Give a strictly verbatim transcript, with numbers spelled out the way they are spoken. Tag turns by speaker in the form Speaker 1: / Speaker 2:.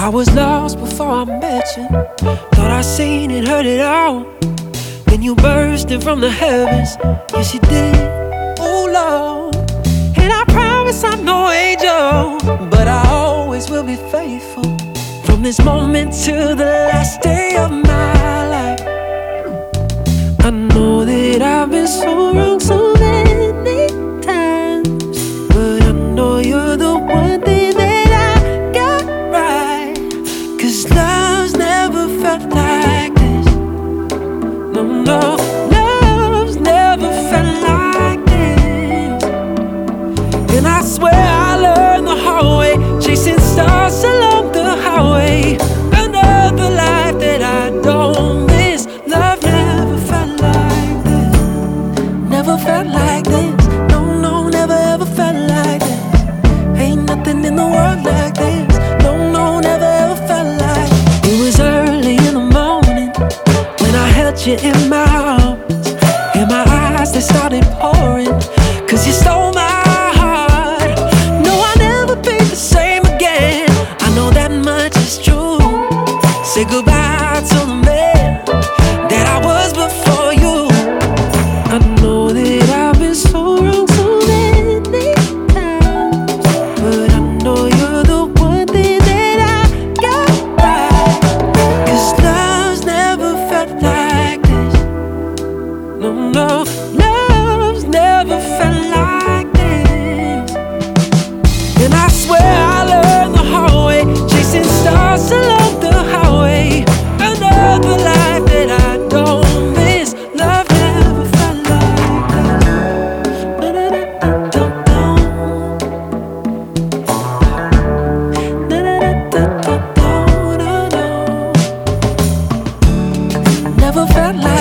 Speaker 1: I was lost before I met you. Thought I seen and heard it all. Then you bursted from the heavens. Yes, you did. Oh, Lord. And I promise I'm no angel, but I always will be faithful. From this moment to the last day of my life. I know that I've been so wrong so many times, but I know you're the one thing that I got right. Cause love's never felt like this. No, no, love's never felt like this. And I swear I learned the hard way, chasing stars along the highway. Another life that I don't miss. Love never felt like this. Never felt like this. No, no, never ever felt like this. Ain't nothing in the world like this. No, no, never ever felt like this. It was early in the morning when I held you in my arms, and my eyes, they started pouring. Cause you stole my heart. No, I'll never be the same again. I know that much is true. Say goodbye to the man that I was before you. I know that I've been so wrong so many times, but I know you're the one thing that I got right. Cause love's never felt like this. No, no, love's never felt like this. And I swear I learned the hard way, chasing stars along the highway. Another life that I don't miss. Love never felt like this. Da-da-da-da-da-da. Da-da-da-da-da-da-da. Never felt like